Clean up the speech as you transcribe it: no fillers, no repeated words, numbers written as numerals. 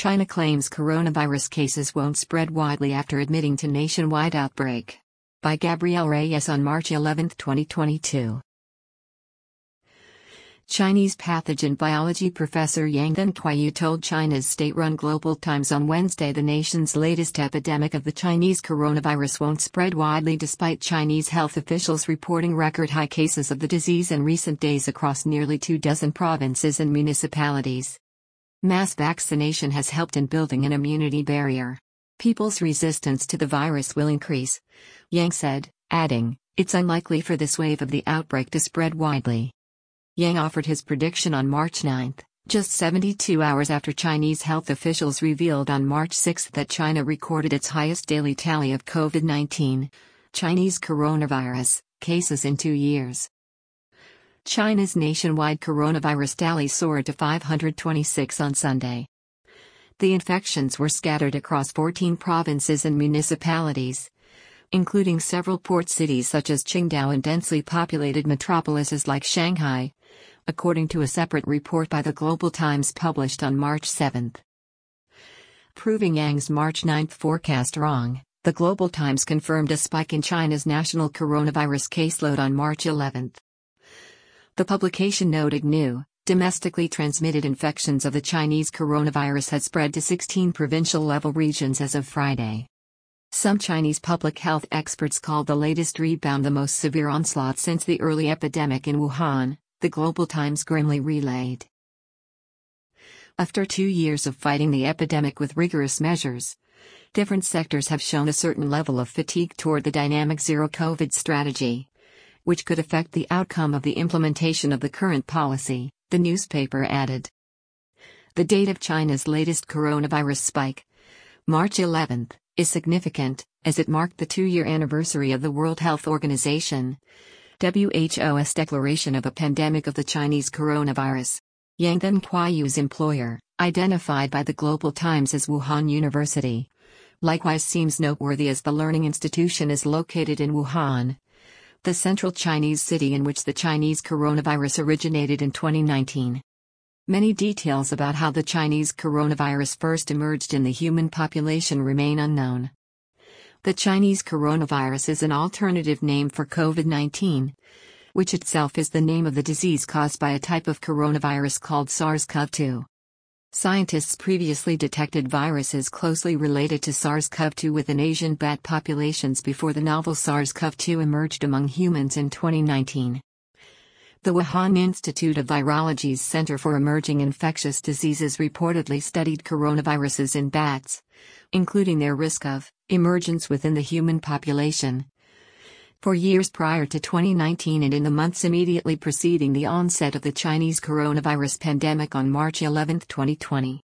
China claims coronavirus cases won't spread widely after admitting to nationwide outbreak. By Gabrielle Reyes on March 11, 2022. Chinese pathogen biology professor Yang Dunhuayu told China's state-run Global Times on Wednesday the nation's latest epidemic of the Chinese coronavirus won't spread widely despite Chinese health officials reporting record-high cases of the disease in recent days across nearly 24 provinces and municipalities. Mass vaccination has helped in building an immunity barrier. People's resistance to the virus will increase, Yang said, adding, "It's unlikely for this wave of the outbreak to spread widely." Yang offered his prediction on March 9, just 72 hours after Chinese health officials revealed on March 6 that China recorded its highest daily tally of COVID-19, Chinese coronavirus, cases in 2 years. China's nationwide coronavirus tally soared to 526 on Sunday. The infections were scattered across 14 provinces and municipalities, including several port cities such as Qingdao and densely populated metropolises like Shanghai, according to a separate report by the Global Times published on March 7. Proving Yang's March 9 forecast wrong, the Global Times confirmed a spike in China's national coronavirus caseload on March 11. The publication noted new, domestically transmitted infections of the Chinese coronavirus had spread to 16 provincial-level regions as of Friday. Some Chinese public health experts called the latest rebound the most severe onslaught since the early epidemic in Wuhan, the Global Times grimly relayed. After 2 years of fighting the epidemic with rigorous measures, different sectors have shown a certain level of fatigue toward the dynamic zero-COVID strategy, which could affect the outcome of the implementation of the current policy, the newspaper added. The date of China's latest coronavirus spike, March 11, is significant, as it marked the 2-year anniversary of the World Health Organization, WHO's declaration of a pandemic of the Chinese coronavirus. Yang Dunhuayu's employer, identified by the Global Times as Wuhan University, likewise seems noteworthy as the learning institution is located in Wuhan, the central Chinese city in which the Chinese coronavirus originated in 2019. Many details about how the Chinese coronavirus first emerged in the human population remain unknown. The Chinese coronavirus is an alternative name for COVID-19, which itself is the name of the disease caused by a type of coronavirus called SARS-CoV-2. Scientists previously detected viruses closely related to SARS-CoV-2 within Asian bat populations before the novel SARS-CoV-2 emerged among humans in 2019. The Wuhan Institute of Virology's Center for Emerging Infectious Diseases reportedly studied coronaviruses in bats, including their risk of emergence within the human population, for years prior to 2019 and in the months immediately preceding the onset of the Chinese coronavirus pandemic on March 11, 2020.